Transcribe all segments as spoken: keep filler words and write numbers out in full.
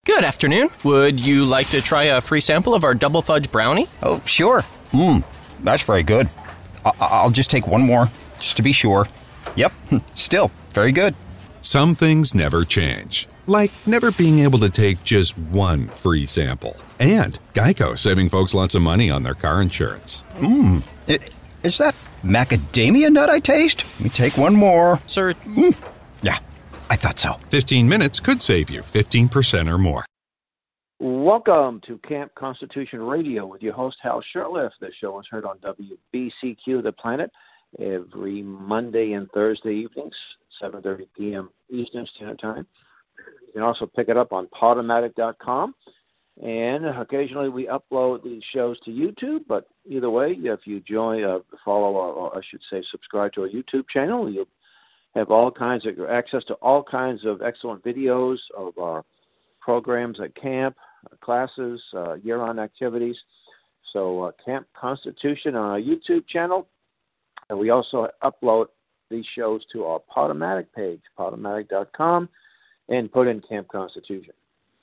Good afternoon. Would you like to try a free sample of our double fudge brownie? Oh, sure. Mmm, that's very good. I- I'll just take one more, just to be sure. Yep, still very good. Some things never change, like never being able to take just one free sample. And Geico saving folks lots of money on their car insurance. Mmm, is that macadamia nut I taste? Let me take one more. Sir? Mm. Yeah, I thought so. fifteen minutes could save you fifteen percent or more. Welcome to Camp Constitution Radio with your host, Hal Shurtleff. This show is heard on W B C Q The Planet every Monday and Thursday evenings, seven thirty p.m. Eastern Standard Time. You can also pick it up on Podomatic dot com. And occasionally we upload these shows to YouTube, but either way, if you join, uh, follow, or, or I should say subscribe to our YouTube channel, you'll have all kinds of access to all kinds of excellent videos of our programs at camp, classes, uh, year-round activities. So uh, Camp Constitution on our YouTube channel. And we also upload these shows to our Podomatic page, Podomatic dot com, and put in Camp Constitution.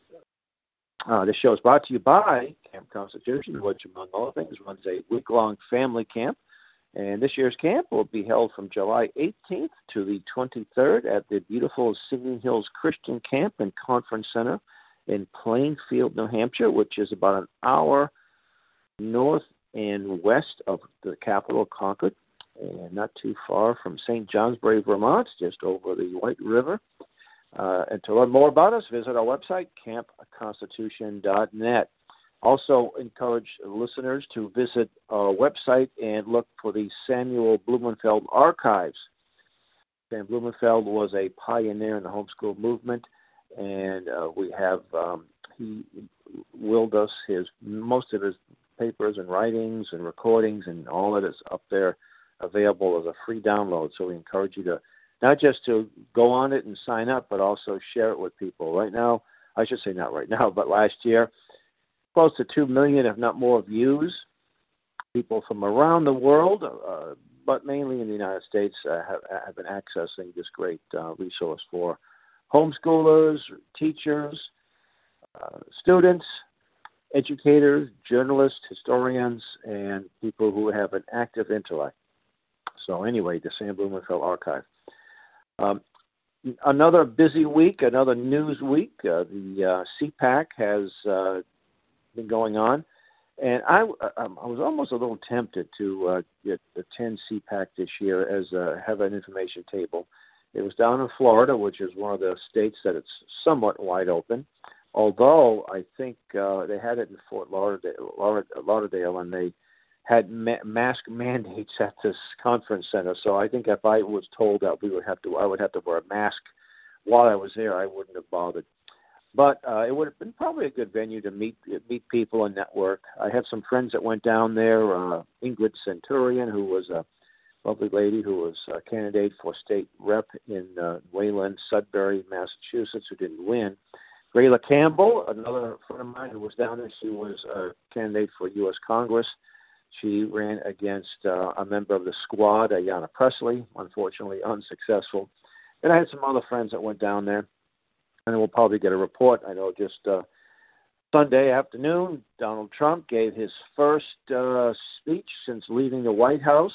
Uh, this show is brought to you by Camp Constitution, which, among other things, runs a week-long family camp. And this year's camp will be held from July eighteenth to the twenty-third at the beautiful Singing Hills Christian Camp and Conference Center in Plainfield, New Hampshire, which is about an hour north and west of the capital, Concord, and not too far from Saint Johnsbury, Vermont, just over the White River. Uh, and to learn more about us, visit our website, camp constitution dot net. Also encourage listeners to visit our website and look for the Samuel Blumenfeld archives. Sam Blumenfeld was a pioneer in the homeschool movement, and uh, we have um, he willed us his most of his papers and writings and recordings, and all of it is up there available as a free download. So we encourage you to not just to go on it and sign up, but also share it with people. Right now, I should say not right now, but last year, close to two million, if not more, views. People from around the world, uh, but mainly in the United States, uh, have, have been accessing this great uh, resource for homeschoolers, teachers, uh, students, educators, journalists, historians, and people who have an active intellect. So anyway, the Sam Blumenfeld Archive. Um, another busy week, another news week. Uh, the uh, C PAC has uh, been going on, and I, I, I was almost a little tempted to uh, get, attend C PAC this year as uh, have an information table. It was down in Florida, which is one of the states that it's somewhat wide open, although I think uh, they had it in Fort Lauderdale, Lauderdale and they had ma- mask mandates at this conference center. So I think if I was told that we would have to, I would have to wear a mask while I was there, I wouldn't have bothered. But uh, it would have been probably a good venue to meet meet people and network. I had some friends that went down there. Uh, Ingrid Centurion, who was a lovely lady who was a candidate for state rep in uh, Wayland, Sudbury, Massachusetts, who didn't win. Grayla Campbell, another friend of mine who was down there, she was a candidate for U S Congress. She ran against uh, a member of the squad, Ayanna Pressley, unfortunately unsuccessful. And I had some other friends that went down there, and we'll probably get a report. I know just uh, Sunday afternoon, Donald Trump gave his first uh, speech since leaving the White House,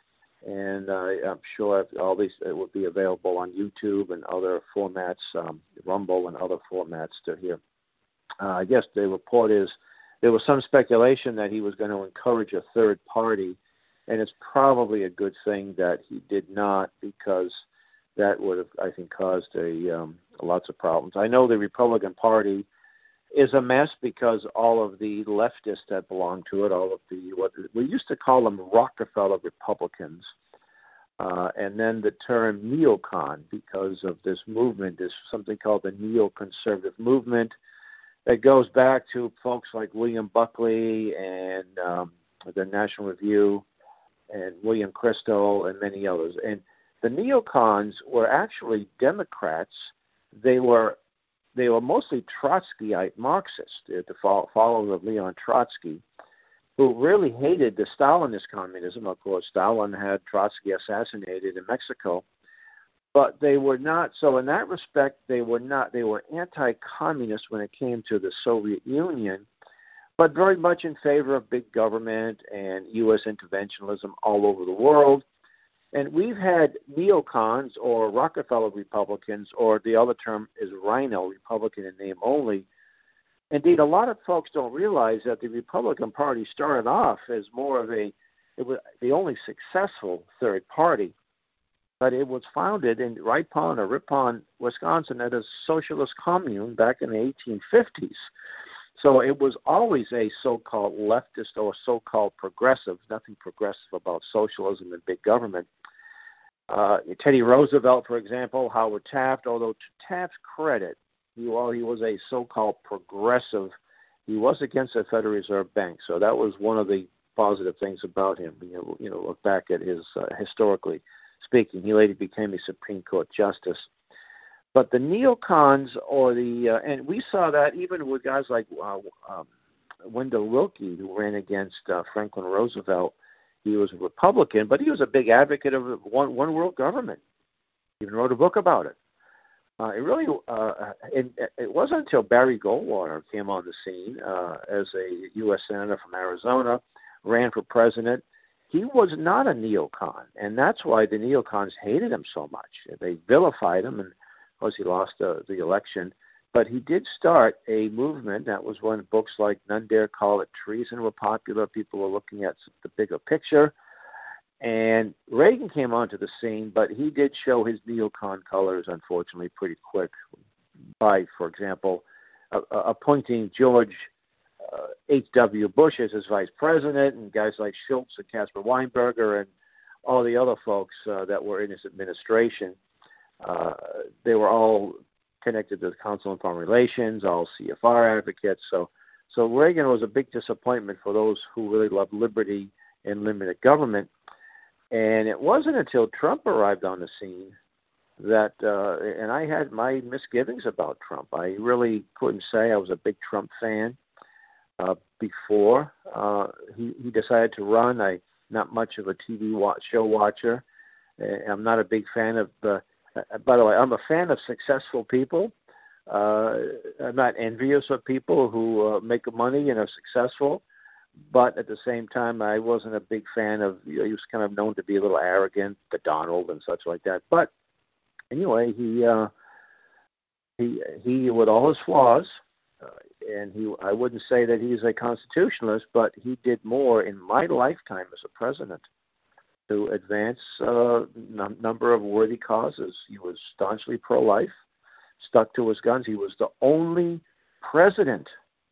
and uh, I'm sure all these it will be available on YouTube and other formats, um, Rumble and other formats to hear. Uh, I guess the report is there was some speculation that he was going to encourage a third party, and it's probably a good thing that he did not, because that would have, I think, caused a um, lots of problems. I know the Republican Party is a mess because all of the leftists that belong to it, all of the, what we used to call them Rockefeller Republicans, uh, and then the term neocon, because of this movement, there's something called the neoconservative movement that goes back to folks like William Buckley and um, the National Review and William Crystal and many others. And the neocons were actually Democrats. They were they were mostly Trotskyite Marxists, the followers of Leon Trotsky, who really hated the Stalinist communism. Of course, Stalin had Trotsky assassinated in Mexico. But they were not, so in that respect, they were not, they were anti-communist when it came to the Soviet Union, but very much in favor of big government and U S interventionism all over the world. And we've had neocons or Rockefeller Republicans, or the other term is Rhino, Republican in name only. Indeed, a lot of folks don't realize that the Republican Party started off as more of a, it was the only successful third party. But it was founded in Ripon or Ripon, Wisconsin, as a socialist commune back in the eighteen fifties. So it was always a so-called leftist or so-called progressive, nothing progressive about socialism and big government. Uh, Teddy Roosevelt, for example, Howard Taft, although to Taft's credit, he, while he was a so-called progressive, he was against the Federal Reserve Bank. So that was one of the positive things about him. You know, you know look back at his uh, historically speaking. He later became a Supreme Court justice. But the neocons, or the, uh, and we saw that even with guys like uh, um, Wendell Willkie, who ran against uh, Franklin Roosevelt. He was a Republican, but he was a big advocate of one, one world government. He even wrote a book about it. Uh, it really, uh, it, it wasn't until Barry Goldwater came on the scene uh, as a U S Senator from Arizona, ran for president. He was not a neocon, and that's why the neocons hated him so much. They vilified him, and of course he lost uh, the election. But he did start a movement. That was when books like None Dare Call It Treason were popular. People were looking at the bigger picture. And Reagan came onto the scene, but he did show his neocon colors, unfortunately, pretty quick by, for example, uh, appointing George Uh, H W. Bush as his vice president, and guys like Schultz and Caspar Weinberger and all the other folks uh, that were in his administration. Uh, they were all connected to the Council on Foreign Relations, all C F R advocates. So, so Reagan was a big disappointment for those who really loved liberty and limited government. And it wasn't until Trump arrived on the scene that, uh, and I had my misgivings about Trump. I really couldn't say I was a big Trump fan. Uh, before uh, he, he decided to run. I'm not much of a T V watch, show watcher. Uh, I'm not a big fan of, uh, uh, by the way, I'm a fan of successful people. Uh, I'm not envious of people who uh, make money and are successful. But at the same time, I wasn't a big fan of, you know, he was kind of known to be a little arrogant, the Donald and such like that. But anyway, he, uh, he, he with all his flaws, Uh, and he, I wouldn't say that he's a constitutionalist, but he did more in my lifetime as a president to advance a n- number of worthy causes. He was staunchly pro-life, stuck to his guns. He was the only president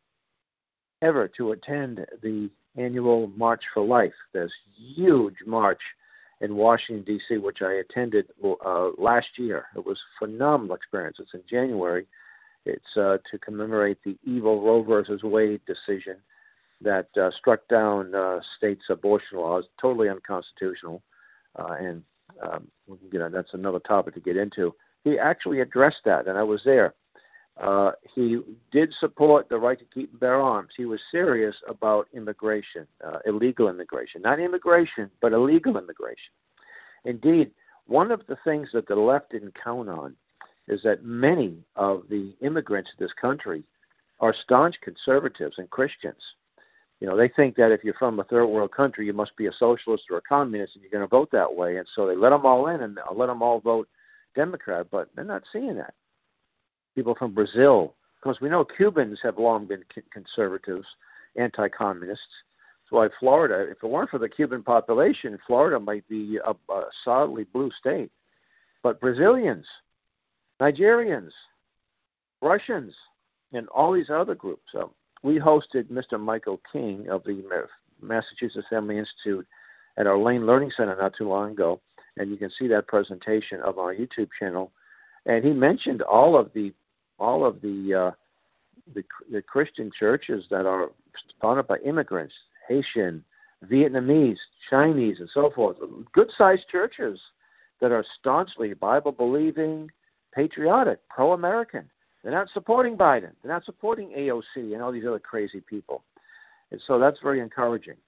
ever to attend the annual March for Life, this huge march in Washington, D C, which I attended uh, last year. It was a phenomenal experience. It's in January. It's uh, to commemorate the evil Roe versus Wade decision that uh, struck down uh, states' abortion laws, totally unconstitutional. Uh, and um, you know, that's another topic to get into. He actually addressed that, and I was there. Uh, he did support the right to keep and bear arms. He was serious about immigration, uh, illegal immigration. Not immigration, but illegal immigration. Indeed, one of the things that the left didn't count on is that many of the immigrants to this country are staunch conservatives and Christians. You know, they think that if you're from a third world country, you must be a socialist or a communist, and you're going to vote that way. And so they let them all in and let them all vote Democrat, but they're not seeing that. People from Brazil, because we know Cubans have long been conservatives, anti-communists. That's why Florida, if it weren't for the Cuban population, Florida might be a, a solidly blue state. But Brazilians, Nigerians, Russians, and all these other groups. So we hosted Mister Michael King of the Massachusetts Family Institute at our Lane Learning Center not too long ago, and you can see that presentation of our YouTube channel. And he mentioned all of the all of the uh, the, the Christian churches that are founded by immigrants, Haitian, Vietnamese, Chinese, and so forth. Good-sized churches that are staunchly Bible-believing, patriotic, pro-American. They're not supporting Biden. They're not supporting A O C and all these other crazy people. And so that's very encouraging.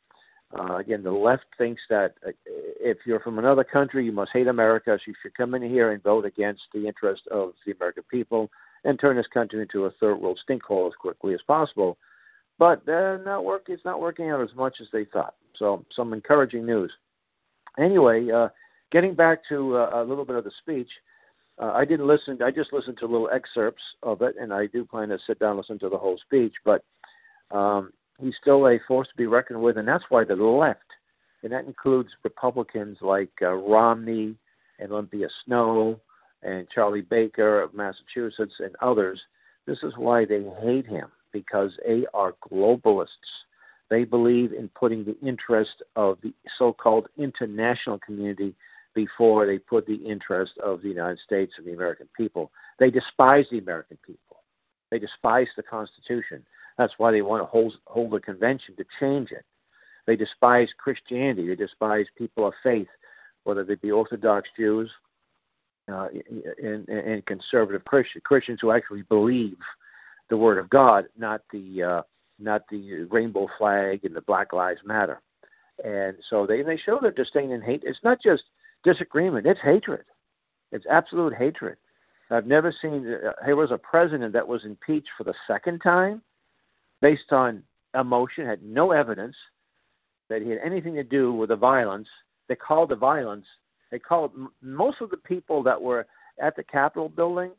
Uh, again, the left thinks that uh, if you're from another country, you must hate America, so you should come in here and vote against the interest of the American people and turn this country into a third world stinkhole as quickly as possible. But uh, not work, it's not working out as much as they thought. So some encouraging news. Anyway, uh, getting back to uh, a little bit of the speech, uh, I didn't listen. I just listened to little excerpts of it, and I do plan to sit down and listen to the whole speech. But um, he's still a force to be reckoned with, and that's why the left, and that includes Republicans like uh, Romney and Olympia Snowe and Charlie Baker of Massachusetts and others. This is why they hate him, because they are globalists. They believe in putting the interest of the so-called international community before they put the interest of the United States and the American people. They despise the American people. They despise the Constitution. That's why they want to hold, hold a convention to change it. They despise Christianity. They despise people of faith, whether they be Orthodox Jews uh, and, and conservative Christians, Christians who actually believe the Word of God, not the uh, not the rainbow flag and the Black Lives Matter. And so they they show their disdain and hate. It's not just disagreement; it's hatred. It's absolute hatred. I've never seen. Uh, there was a president that was impeached for the second time, based on emotion, had no evidence that he had anything to do with the violence. They called the violence. They called most of the people that were at the Capitol building.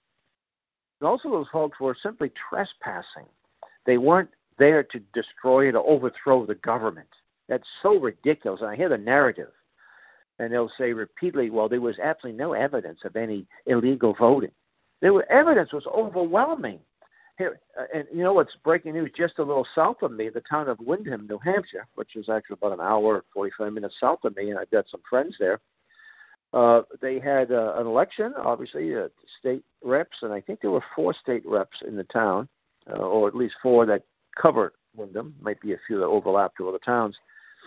Most of those folks were simply trespassing. They weren't there to destroy or overthrow the government. That's so ridiculous. And I hear the narrative, and they'll say repeatedly, well, there was absolutely no evidence of any illegal voting. There was evidence was overwhelming. Here, uh, and you know what's breaking news? Just a little south of me, the town of Windham, New Hampshire, which is actually about an hour, forty-five minutes south of me, and I've got some friends there. Uh, they had uh, an election, obviously, uh, state reps, and I think there were four state reps in the town, uh, or at least four that covered Windham. Might be a few that overlapped to other towns.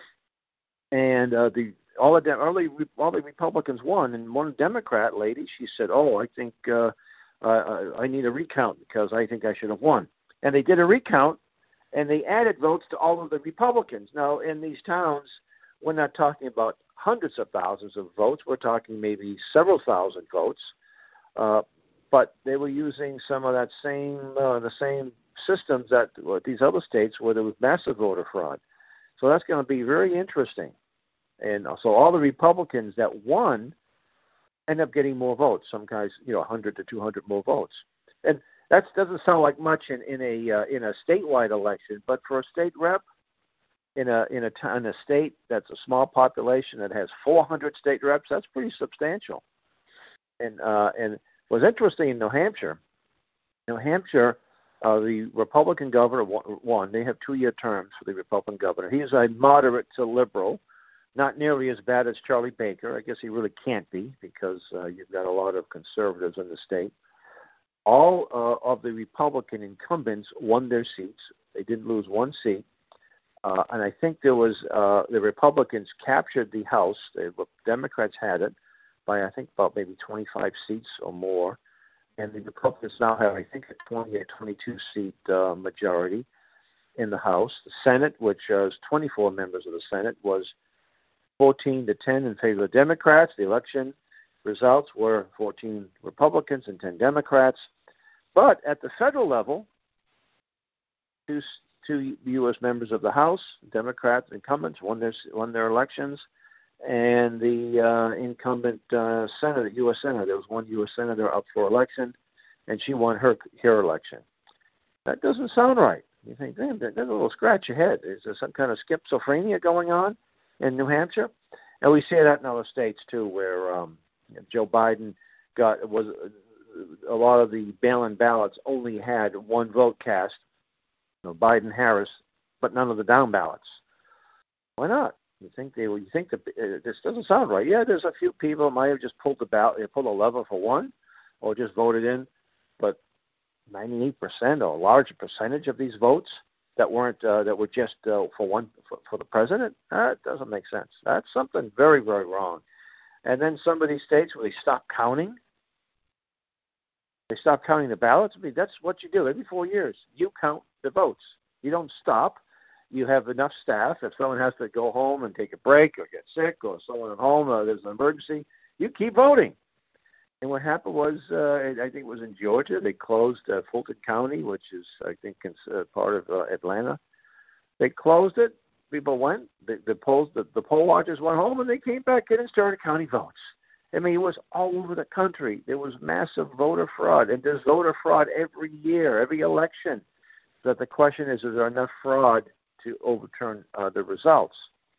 And uh, the all the de- early all the Republicans won, and one Democrat lady, she said, "Oh, I think uh, uh, I need a recount because I think I should have won." And they did a recount, and they added votes to all of the Republicans. Now, in these towns, we're not talking about hundreds of thousands of votes. We're talking maybe several thousand votes. Uh, but they were using some of that same uh, the same systems that uh, these other states where there was massive voter fraud. So that's going to be very interesting. And so all the Republicans that won end up getting more votes. Some guys, you know, one hundred to two hundred more votes. And that doesn't sound like much in, in a uh, in a statewide election, but for a state rep, in a in a, t- in a state that's a small population that has four hundred state reps, that's pretty substantial. And uh, and what's interesting in New Hampshire, New Hampshire, uh, the Republican governor won. They have two-year terms for the Republican governor. He is a moderate to liberal, not nearly as bad as Charlie Baker. I guess he really can't be because uh, you've got a lot of conservatives in the state. All uh, of the Republican incumbents won their seats. They didn't lose one seat. Uh, and I think there was uh, the Republicans captured the House. The Democrats had it by, I think, about maybe twenty-five seats or more. And the Republicans now have, I think, a twenty or twenty-two seat uh, majority in the House. The Senate, which uh, is twenty-four members of the Senate, was fourteen to ten in favor of the Democrats. The election results were fourteen Republicans and ten Democrats. But at the federal level, two Two U S members of the House, Democrats, incumbents, won their won their elections, and the uh, incumbent uh, senator, U S senator, there was one U S senator up for election, and she won her her election. That doesn't sound right. You think, damn, there's a little scratch your head. Is there some kind of schizophrenia going on in New Hampshire? And we see that in other states too, where um, Joe Biden got was a lot of the mail-in ballots only had one vote cast. You know, Biden, Harris, but none of the down ballots. Why not? You think they? You think that uh, this doesn't sound right? Yeah, there's a few people might have just pulled the ballot, pulled a lever for one, or just voted in, but ninety-eight percent or a large percentage of these votes that weren't uh, that were just uh, for one for, for the president. That doesn't make sense. That's something very very wrong. And then some of these states where they stop counting. They stop counting the ballots. I mean, that's what you do every four years. You count the votes. You don't stop. you have enough staff. If someone has to go home and take a break or get sick or someone at home, uh, there's an emergency, you keep voting. And what happened was, uh, I think it was in Georgia, they closed uh, Fulton County, which is, I think, uh, part of uh, Atlanta. They closed it. People went. The, the polls, the, the poll watchers went home, and they came back in and started counting votes. I mean, it was all over the country. There was massive voter fraud, and there's voter fraud every year, every election. But the question is, is there enough fraud to overturn uh, the results?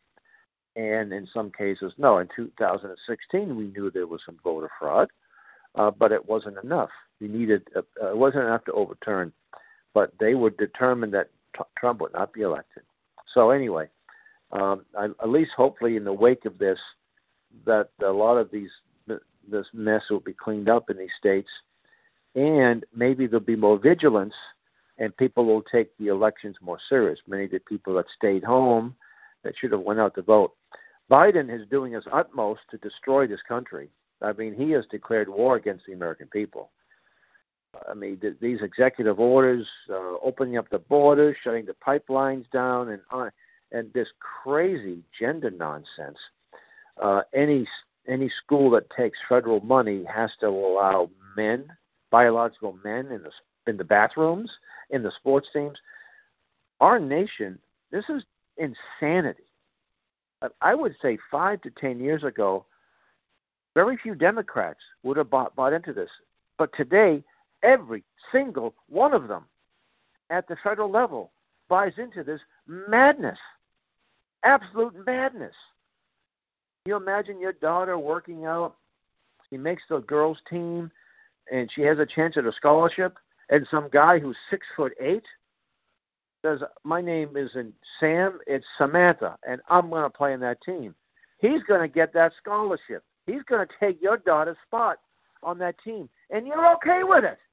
And in some cases, no. In two thousand sixteen, we knew there was some voter fraud. Uh, but it wasn't enough. You needed uh, it wasn't enough to overturn. But they were determined that t- Trump would not be elected. So anyway, um, I, at least hopefully in the wake of this, that a lot of these this mess will be cleaned up in these states, and maybe there'll be more vigilance, and people will take the elections more serious. Many of the people that stayed home, that should have went out to vote. Biden is doing his utmost to destroy this country. I mean, he has declared war against the American people. I mean, th- these executive orders, uh, opening up the borders, shutting the pipelines down, and on, and this crazy gender nonsense. Uh, any any school that takes federal money has to allow men, biological men, in the in the bathrooms, in the sports teams. Our nation, this is insanity. I would say five to ten years ago, very few Democrats would have bought, bought into this. But today, every single one of them at the federal level buys into this madness, absolute madness. Can you imagine your daughter working out? She makes the girls' team, and she has a chance at a scholarship, and some guy who's six foot eight says, my name isn't Sam, it's Samantha, and I'm going to play in that team. He's going to get that scholarship. He's going to take your daughter's spot on that team, and you're okay with it.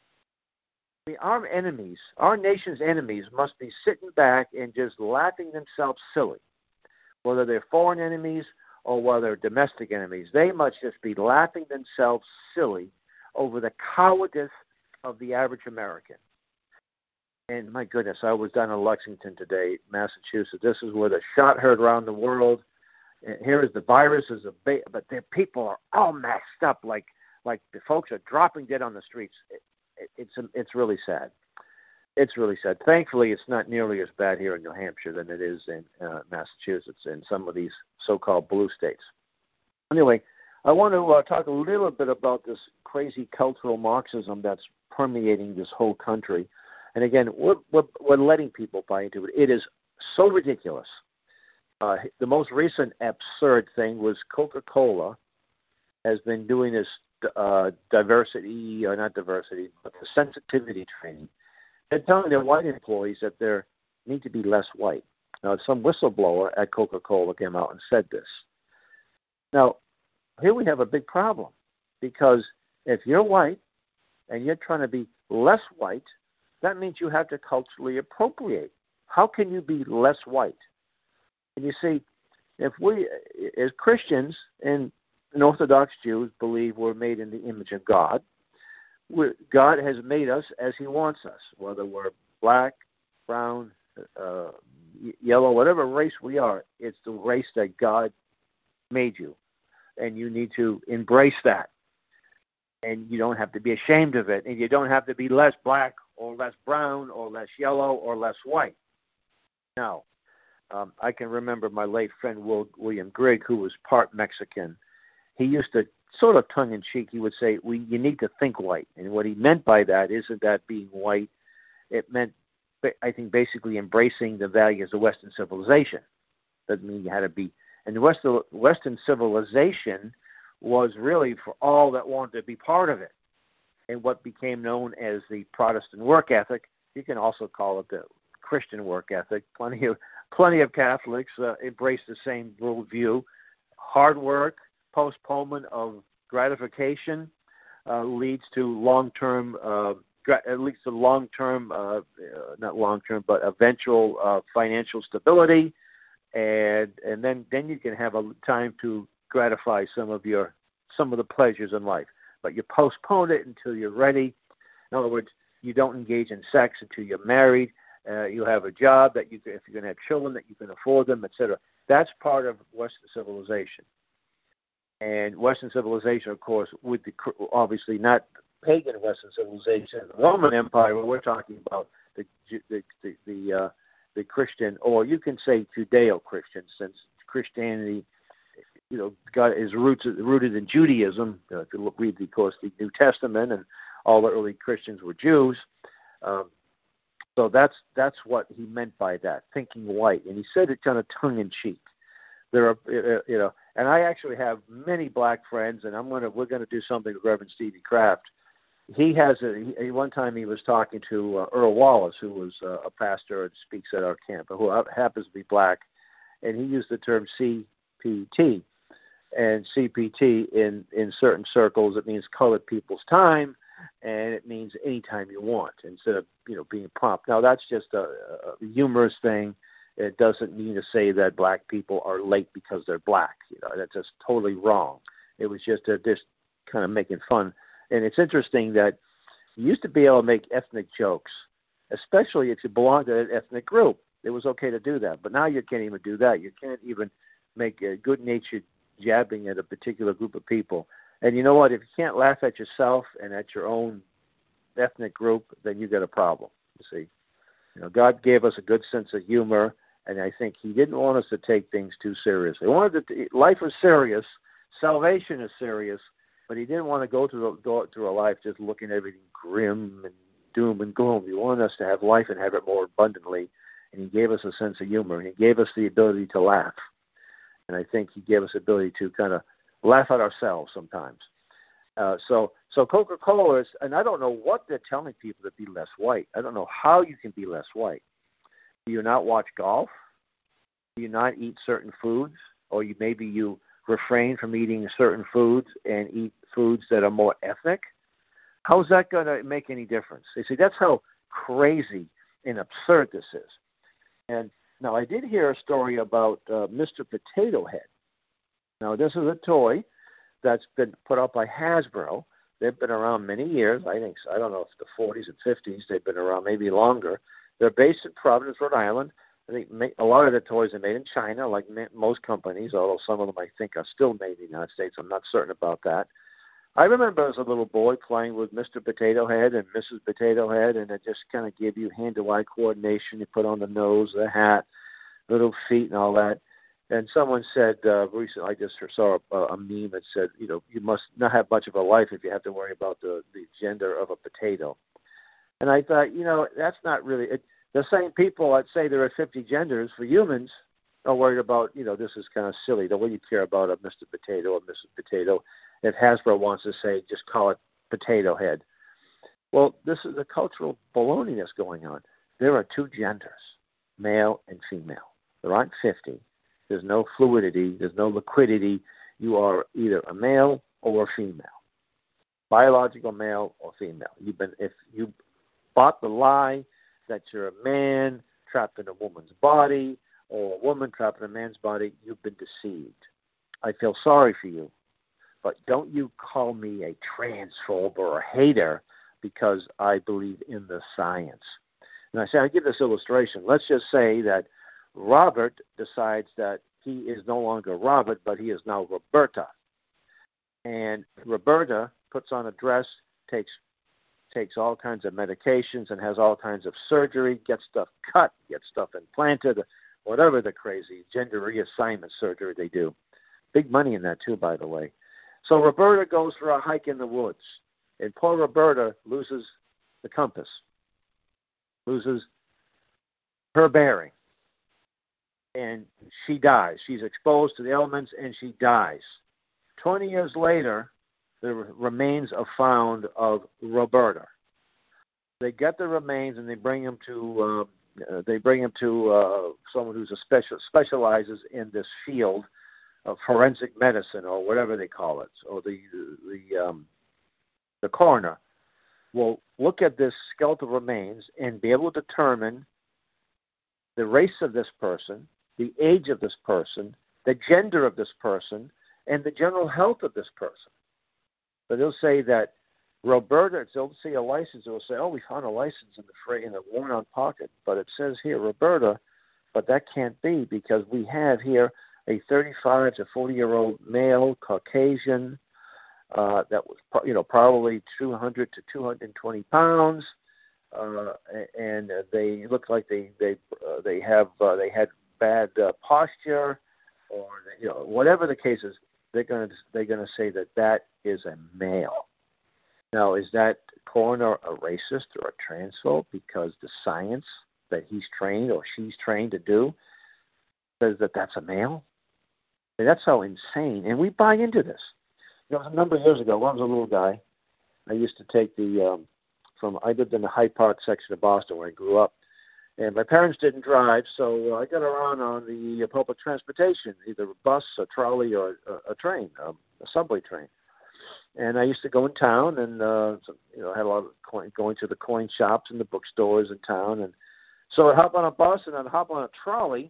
I mean, our enemies, our nation's enemies, must be sitting back and just laughing themselves silly, whether they're foreign enemies or whether they're domestic enemies. They must just be laughing themselves silly over the cowardice of the average American. And my goodness, I was down in Lexington today, Massachusetts. This is where the shot heard around the world. And here is the virus, is a ba- but their people are all messed up, like like the folks are dropping dead on the streets. It, it, it's it's really sad. It's really sad. Thankfully, it's not nearly as bad here in New Hampshire than it is in uh, Massachusetts and some of these so-called blue states. Anyway, I want to uh, talk a little bit about this crazy cultural Marxism that's permeating this whole country. And again, we're, we're, we're letting people buy into it. It is so ridiculous. Uh, the most recent absurd thing was Coca-Cola has been doing this uh, diversity, or not diversity, but the sensitivity training. They're telling their white employees that they need to be less white. Now, some whistleblower at Coca-Cola came out and said this. Now, here we have a big problem, because if you're white and you're trying to be less white, that means you have to culturally appropriate. How can you be less white? And you see, if we, as Christians and, and Orthodox Jews, believe we're made in the image of God, we're, God has made us as He wants us, whether we're black, brown, uh, yellow, whatever race we are. It's the race that God made you, and you need to embrace that. And you don't have to be ashamed of it, and you don't have to be less black or less brown or less yellow or less white. Now, um, I can remember my late friend Will, William Grigg, who was part Mexican. He used to, sort of tongue-in-cheek, he would say, "We, you need to think white." And what he meant by that isn't that being white. It meant, I think, basically embracing the values of Western civilization. Doesn't mean you had to be. And the Western, Western civilization was really for all that wanted to be part of it. And what became known as the Protestant work ethic, you can also call it the Christian work ethic. Plenty of plenty of Catholics uh, embrace the same worldview. Hard work, postponement of gratification uh, leads to long-term, uh, gra- at least to long-term, uh, uh, not long-term, but eventual uh, financial stability, and and then then you can have a time to gratify some of your some of the pleasures in life. But you postpone it until you're ready. In other words, you don't engage in sex until you're married. Uh, you have a job that you can, if you're going to have children, that you can afford them, et cetera. That's part of Western civilization. And Western civilization, of course, with the obviously not pagan Western civilization, the Roman Empire. Where we're talking about the the the the, uh, the Christian, or you can say Judeo-Christian, since Christianity, you know, got is roots rooted in Judaism. Uh, if you read, of course, the New Testament, and all the early Christians were Jews. Um, So that's that's what he meant by that, thinking white, and he said it kind of tongue in cheek. There are, you know, and I actually have many black friends, and I'm gonna we're gonna do something with Reverend Stevie Kraft. He has a he, one time he was talking to uh, Earl Wallace, who was uh, a pastor and speaks at our camp, who happens to be black, and he used the term C P T, and C P T in in certain circles it means colored people's time. And it means anytime you want, instead of, you know, being prompt. Now, that's just a, a humorous thing. It doesn't mean to say that black people are late because they're black. You know, that's just totally wrong. It was just a, just kind of making fun. And it's interesting that you used to be able to make ethnic jokes, especially if you belonged to an ethnic group. It was okay to do that. But now you can't even do that. You can't even make a good-natured jabbing at a particular group of people. And you know what? If you can't laugh at yourself and at your own ethnic group, then you got a problem. You see, you know, God gave us a good sense of humor, and I think He didn't want us to take things too seriously. He wanted to, life is serious, salvation is serious, but He didn't want to go through go through a life just looking at everything grim and doom and gloom. He wanted us to have life and have it more abundantly, and He gave us a sense of humor, and He gave us the ability to laugh. And I think He gave us the ability to kind of laugh at ourselves sometimes. Uh, so so Coca-Cola is, and I don't know what they're telling people to be less white. I don't know how you can be less white. Do you not watch golf? Do you not eat certain foods? Or you maybe you refrain from eating certain foods and eat foods that are more ethnic? How's that going to make any difference? You see, that's how crazy and absurd this is. And now I did hear a story about uh, Mister Potato Head. Now, this is a toy that's been put out by Hasbro. They've been around many years. I think, I don't know if the forties and fifties, they've been around, maybe longer. They're based in Providence, Rhode Island. I think a lot of the toys are made in China, like most companies, although some of them I think are still made in the United States. I'm not certain about that. I remember as a little boy playing with Mister Potato Head and Missus Potato Head, and it just kind of gave you hand-to-eye coordination. You put on the nose, the hat, little feet, and all that. And someone said uh, recently, I just saw a, a meme that said, you know, you must not have much of a life if you have to worry about the, the gender of a potato. And I thought, you know, that's not really it. The same people that say there are fifty genders for humans are worried about, you know, this is kind of silly. The way you care about a Mister Potato or Missus Potato, if Hasbro wants to say, just call it Potato Head. Well, this is a cultural baloney that's going on. There are two genders, male and female. There aren't fifty. There's no fluidity. There's no liquidity. You are either a male or a female, biological male or female. You've been, if you bought the lie that you're a man trapped in a woman's body or a woman trapped in a man's body, you've been deceived. I feel sorry for you, but don't you call me a transphobe or a hater because I believe in the science. And I say, I give this illustration. Let's just say that Robert decides that he is no longer Robert, but he is now Roberta. And Roberta puts on a dress, takes takes all kinds of medications, and has all kinds of surgery, gets stuff cut, gets stuff implanted, whatever the crazy gender reassignment surgery they do. Big money in that, too, by the way. So Roberta goes for a hike in the woods, and poor Roberta loses the compass, loses her bearing. And she dies. She's exposed to the elements, and she dies. Twenty years later, the remains are found of Roberta. They get the remains, and they bring them to uh, uh, they bring them to uh, someone who's a special specializes in this field of forensic medicine, or whatever they call it, or the the um, the coroner will look at this skeletal remains and be able to determine the race of this person, the age of this person, the gender of this person, and the general health of this person. So they'll say that Roberta, they'll see a license. They'll say, "Oh, we found a license in the freight in a worn-out pocket," but it says here Roberta, but that can't be because we have here a thirty-five to forty-year-old male, Caucasian, uh, that was you know probably two hundred to two hundred twenty pounds, uh, and they look like they they uh, they have uh, they had bad uh, posture, or you know whatever the case is, they're gonna they're gonna say that that is a male. Now, is that coroner a racist or a transphobe because the science that he's trained or she's trained to do says that that's a male? I mean, that's so insane, and we buy into this. You know, a number of years ago, when I was a little guy, I used to take the um, from. I lived in the Hyde Park section of Boston where I grew up, and my parents didn't drive, so I got around on the uh, public transportation, either a bus, a trolley, or a, a train, um, a subway train. And I used to go in town and, uh, you know, had a lot of coin, going to the coin shops and the bookstores in town. And so I'd hop on a bus and I'd hop on a trolley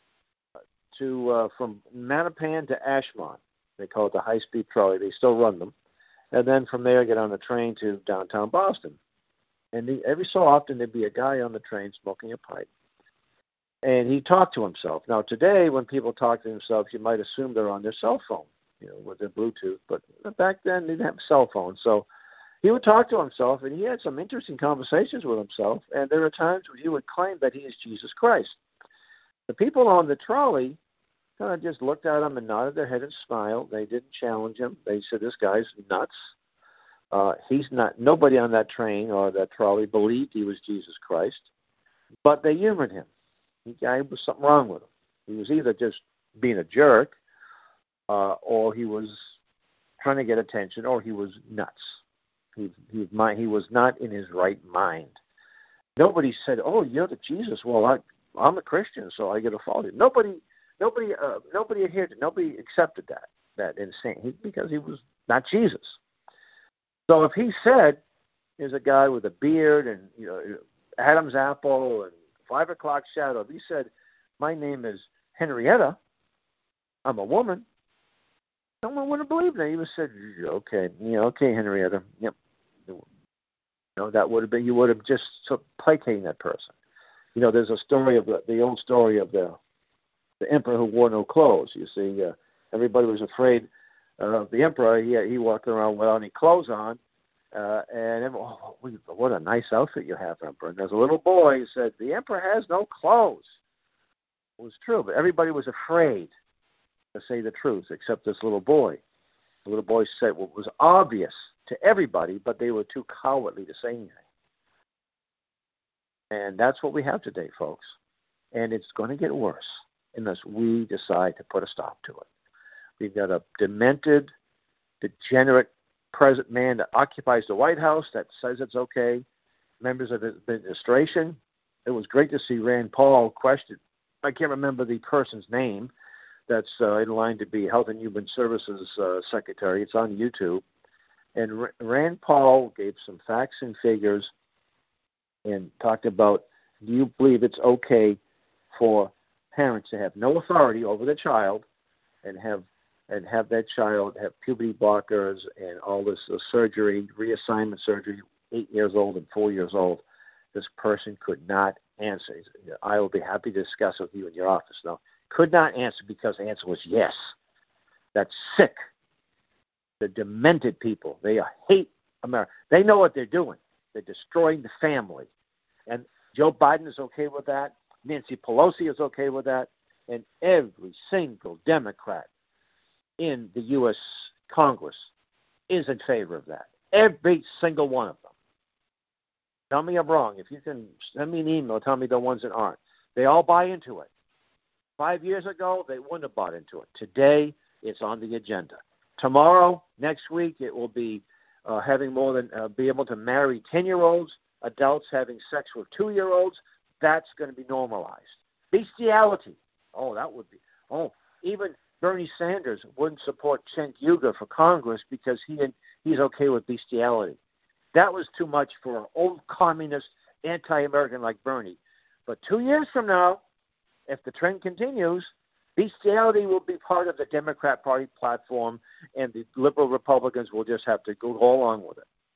to uh, from Mattapan to Ashmont. They call it the high-speed trolley. They still run them. And then from there, get on a train to downtown Boston. And the, every so often, there'd be a guy on the train smoking a pipe. And he'd talk to himself. Now, today, when people talk to themselves, you might assume they're on their cell phone, you know, with their Bluetooth. But back then, they didn't have cell phones. So he would talk to himself, and he had some interesting conversations with himself. And there were times when he would claim that he is Jesus Christ. The people on the trolley kind of just looked at him and nodded their head and smiled. They didn't challenge him. They said, this guy's nuts. Uh, he's not. Nobody on that train or that trolley believed he was Jesus Christ. But they humored him. The guy was something wrong with him. He was either just being a jerk, Uh, or he was trying to get attention, or he was nuts. He he, he was not in his right mind. Nobody said, "Oh, you're the Jesus." Well, I, I'm a Christian, so I get to follow you. Nobody, nobody, uh, nobody adhered to. Nobody accepted that that insane he, because he was not Jesus. So if he said, "There's a guy with a beard and you know Adam's apple and five o'clock shadow," if he said, "My name is Henrietta. I'm a woman," someone would have believed that. He would have said, okay, yeah, okay, Henrietta. Yep. You know, that would have been, you would have just sort of placating that person. You know, there's a story of the, the old story of the the emperor who wore no clothes. You see, uh, everybody was afraid of the emperor. He, he walked around without any clothes on. Uh, and everyone, oh, what a nice outfit you have, emperor. And there's a little boy who said, the emperor has no clothes. It was true, but everybody was afraid to say the truth, except this little boy. The little boy said what was obvious to everybody, but they were too cowardly to say anything. And that's what we have today, folks. And it's going to get worse unless we decide to put a stop to it. We've got a demented, degenerate present man that occupies the White House that says it's okay. Members of the administration. It was great to see Rand Paul question. I can't remember the person's name. That's uh, in line to be Health and Human Services uh, Secretary. It's on YouTube. And R- Rand Paul gave some facts and figures and talked about, do you believe it's okay for parents to have no authority over their child and have and have that child have puberty blockers and all this uh, surgery, reassignment surgery, eight years old and four years old? This person could not answer. I will be happy to discuss with you in your office. Now, could not answer because the answer was yes. That's sick. The demented people, they hate America. They know what they're doing. They're destroying the family. And Joe Biden is okay with that. Nancy Pelosi is okay with that. And every single Democrat in the U S Congress is in favor of that. Every single one of them. Tell me I'm wrong. If you can send me an email, tell me the ones that aren't. They all buy into it. Five years ago, they wouldn't have bought into it. Today, it's on the agenda. Tomorrow, next week, it will be uh, having more than uh, be able to marry ten-year-olds, adults having sex with two-year-olds. That's going to be normalized. Bestiality. Oh, that would be. Oh, even Bernie Sanders wouldn't support Cenk Uygur for Congress because he he's okay with bestiality. That was too much for an old communist, anti-American like Bernie. But two years from now, if the trend continues, bestiality will be part of the Democrat Party platform, and the liberal Republicans will just have to go along with it.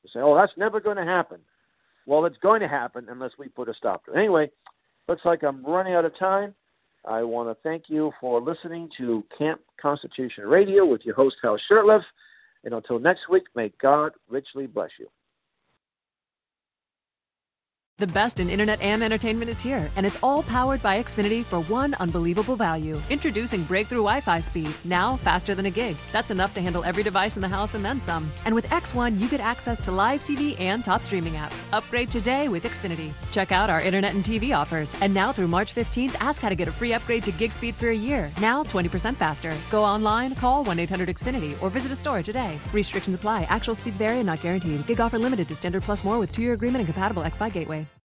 You say, oh, that's never going to happen. Well, it's going to happen unless we put a stop to it. Anyway, looks like I'm running out of time. I want to thank you for listening to Camp Constitution Radio with your host, Hal Shurtleff. And until next week, may God richly bless you. The best in internet and entertainment is here, and it's all powered by Xfinity for one unbelievable value. Introducing breakthrough Wi-Fi speed, now faster than a gig. That's enough to handle every device in the house and then some. And with X one, you get access to live T V and top streaming apps. Upgrade today with Xfinity. Check out our internet and T V offers. And now through March fifteenth, ask how to get a free upgrade to gig speed for a year. Now twenty percent faster. Go online, call one eight hundred X Finity, or visit a store today. Restrictions apply. Actual speeds vary and not guaranteed. Gig offer limited to standard plus more with two-year agreement and compatible X Fi gateway.